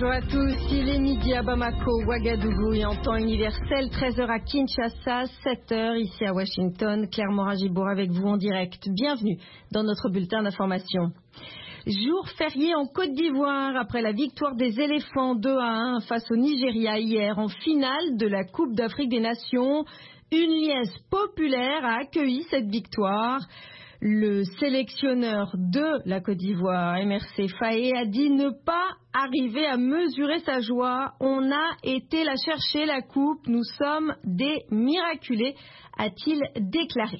Bonjour à tous, il est midi à Bamako, Ouagadougou et en temps universel, 13h à Kinshasa, 7h ici à Washington. Claire Morin-Gibour avec vous en direct. Bienvenue dans notre bulletin d'information. Jour férié en Côte d'Ivoire après la victoire des éléphants 2-1 face au Nigeria hier en finale de la Coupe d'Afrique des Nations. Une liesse populaire a accueilli cette victoire. Le sélectionneur de la Côte d'Ivoire, MRC Faé, a dit ne pas arriver à mesurer sa joie. On a été la chercher, la coupe. Nous sommes des miraculés, a-t-il déclaré.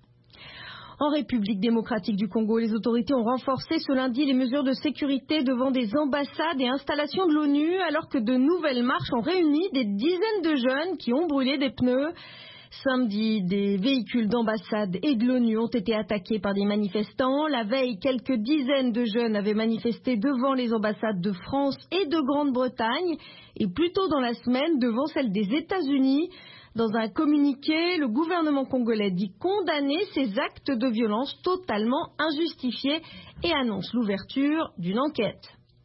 En République démocratique du Congo, les autorités ont renforcé ce lundi les mesures de sécurité devant des ambassades et installations de l'ONU, alors que de nouvelles marches ont réuni des dizaines de jeunes qui ont brûlé des pneus. Samedi, des véhicules d'ambassade et de l'ONU ont été attaqués par des manifestants. La veille, quelques dizaines de jeunes avaient manifesté devant les ambassades de France et de Grande-Bretagne et plus tôt dans la semaine devant celle des États-Unis. Dans un communiqué, le gouvernement congolais dit condamner ces actes de violence totalement injustifiés et annonce l'ouverture d'une enquête.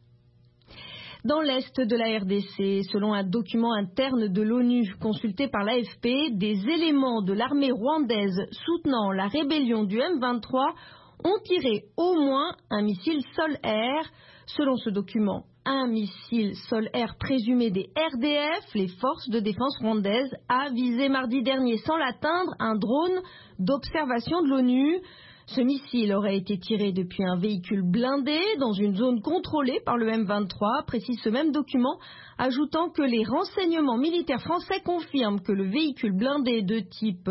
Dans l'est de la RDC, selon un document interne de l'ONU consulté par l'AFP, des éléments de l'armée rwandaise soutenant la rébellion du M23 ont tiré au moins un missile sol-air. Selon ce document, un missile sol-air présumé des RDF, les forces de défense rwandaises, a visé mardi dernier sans l'atteindre un drone d'observation de l'ONU. Ce missile aurait été tiré depuis un véhicule blindé dans une zone contrôlée par le M23, précise ce même document, ajoutant que les renseignements militaires français confirment que le véhicule blindé de type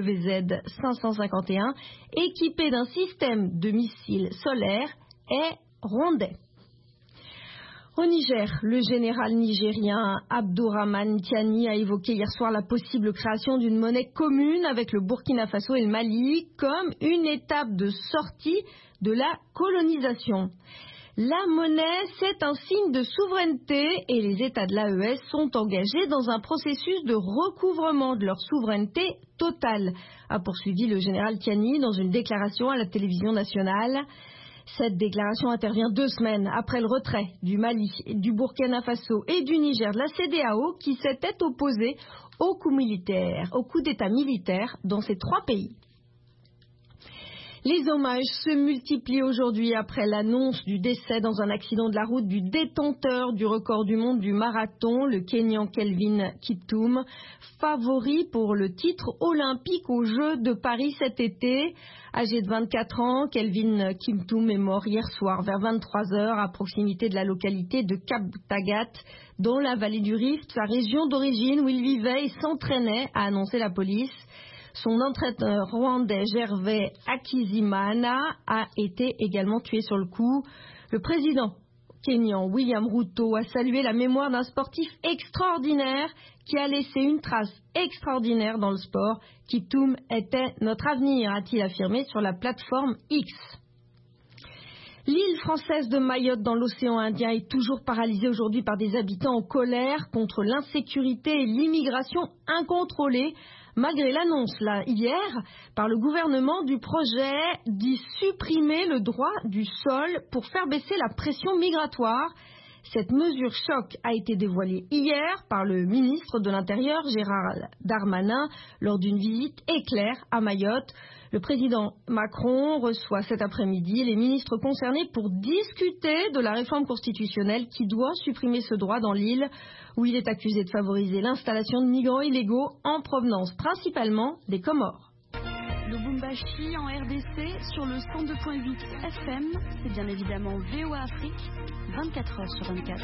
WZ-551, équipé d'un système de missiles solaires, est rwandais. Au Niger, le général nigérien Abdourahmane Tiani a évoqué hier soir la possible création d'une monnaie commune avec le Burkina Faso et le Mali comme une étape de sortie de la colonisation. La monnaie, c'est un signe de souveraineté et les États de l'AES sont engagés dans un processus de recouvrement de leur souveraineté totale, a poursuivi le général Tiani dans une déclaration à la télévision nationale. Cette déclaration intervient 2 semaines après le retrait du Mali, du Burkina Faso et du Niger de la CEDEAO qui s'étaient opposés au coup d'État militaire dans ces 3 pays. Les hommages se multiplient aujourd'hui après l'annonce du décès dans un accident de la route du détenteur du record du monde du marathon, le Kenyan Kelvin Kiptum, favori pour le titre olympique aux Jeux de Paris cet été. Âgé de 24 ans, Kelvin Kiptum est mort hier soir vers 23h à proximité de la localité de Kaptagat, dans la vallée du Rift, sa région d'origine où il vivait et s'entraînait, a annoncé la police. Son entraîneur rwandais Gervais Hakizimana a été également tué sur le coup. Le président kényan William Ruto a salué la mémoire d'un sportif extraordinaire qui a laissé une trace extraordinaire dans le sport. Kiptum était notre avenir, a-t-il affirmé sur la plateforme X. L'île française de Mayotte dans l'océan Indien est toujours paralysée aujourd'hui par des habitants en colère contre l'insécurité et l'immigration incontrôlée, malgré l'annonce hier par le gouvernement du projet d'y supprimer le droit du sol pour faire baisser la pression migratoire. Cette mesure choc a été dévoilée hier par le ministre de l'Intérieur Gérald Darmanin lors d'une visite éclair à Mayotte. Le président Macron reçoit cet après-midi les ministres concernés pour discuter de la réforme constitutionnelle qui doit supprimer ce droit dans l'île où il est accusé de favoriser l'installation de migrants illégaux en provenance principalement des Comores. Lubumbashi en RDC sur le 102.8 FM, c'est bien évidemment VOA Afrique, 24h/24.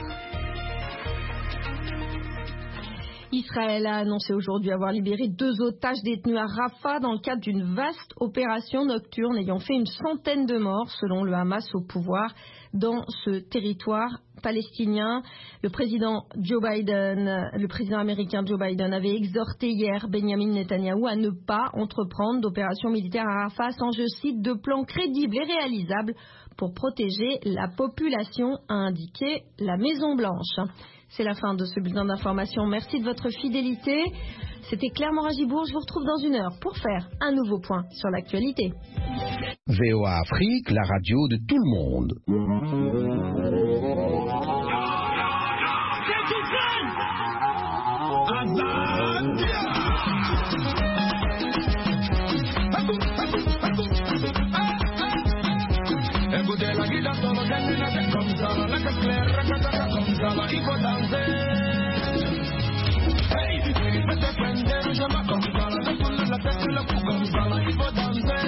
Israël a annoncé aujourd'hui avoir libéré 2 otages détenus à Rafah dans le cadre d'une vaste opération nocturne ayant fait une centaine de morts selon le Hamas au pouvoir dans ce territoire palestinien. Le président américain Joe Biden avait exhorté hier Benjamin Netanyahou à ne pas entreprendre d'opérations militaires à Rafah sans, je cite, de plans crédibles et réalisables pour protéger la population, a indiqué la Maison-Blanche. C'est la fin de ce bulletin d'information. Merci de votre fidélité. C'était Claire Morin-Gibour. Je vous retrouve dans 1 heure pour faire un nouveau point sur l'actualité. VOA Afrique, la radio de tout le monde. Écoutez la guitare solo che mi nasce comme ça, la claire, comme ça, il faut danser. Hey, faites prendre, je m'en comme ça, la foule, la tête, le cou comme ça, il faut danser.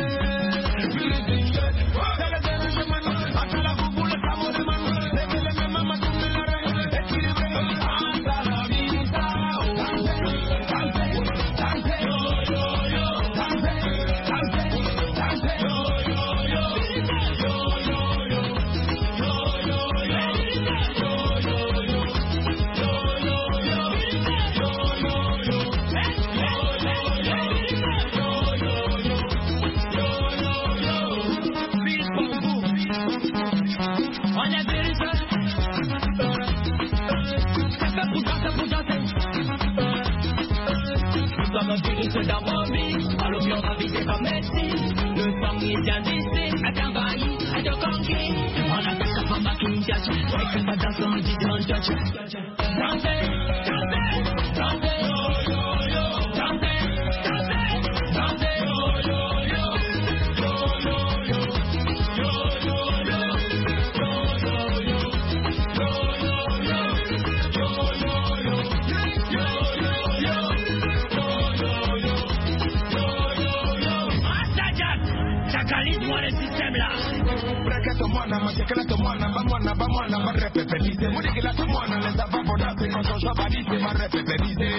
C'est dans mon vie, alors bien la vie c'est pas merci. Le sang il vient d'ici, à t'envahir, à te conquérir. On a fait ça pour ma king judge, ouais que ça danse on dit don't judge. Dansez, dansez, dansez, yo yo, dansez, dansez, dansez, yo yo yo, yo yo yo, yo yo yo, Chacalismo del sistema. Tomwana, machekela tomwana, bamwana, bamwana, barrepe felice. Murikila tomwana, les avavodaste, con son chavalice, barrepe felice.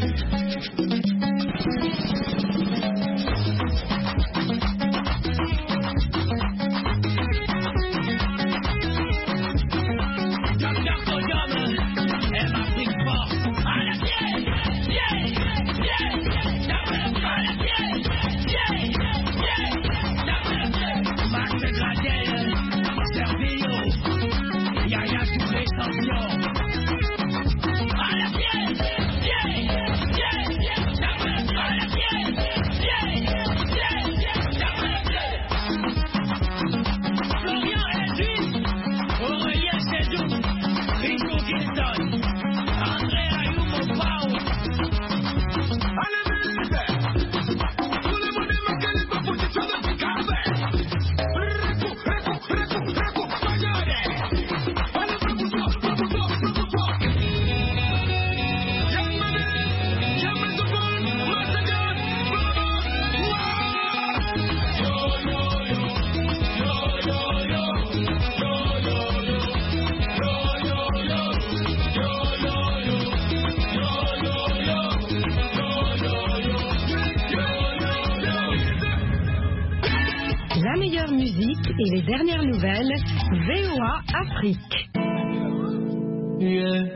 La meilleure musique et les dernières nouvelles, VOA Afrique. Yeah.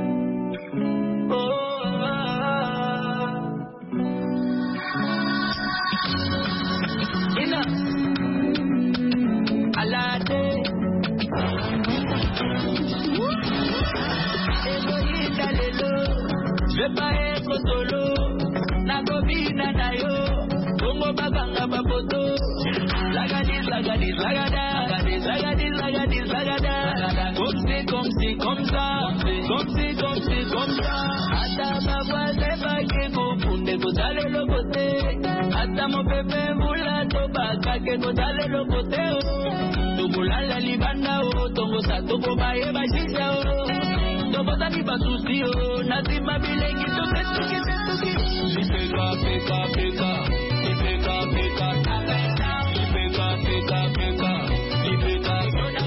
Je pas être solo, Nagobina Nayo, Bongo Babanga Bapoto, Lagadis, Lagadis, Lagada, Lagadis, Lagadis, Lagada, comme si, comme ça, comme ça, Ata ma voix c'est pas qui confonde, vous allez le côté, Ata mon bébé moula, Toba, que vous allez le côté, Tubula la libana, Tongo sa, Tobo baye, Bachisa, Tobota ni basusi o, nazima bilengi toke tuki tuki. Ipeka peka peka, ipeka peka peka, ipeka peka peka, ipeka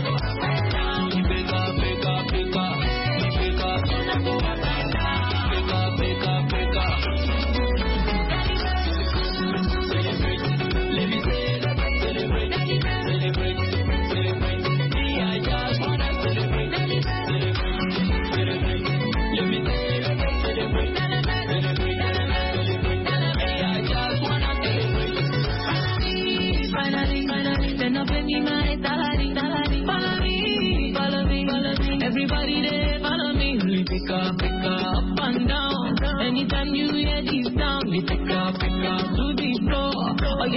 ipeka peka peka, ipeka peka peka peka. Celebrate, celebrate, celebrate, celebrate. I just wanna celebrate, celebrate. Everybody there, follow me. We pick up and down. Anytime you hear this sound, we pick up.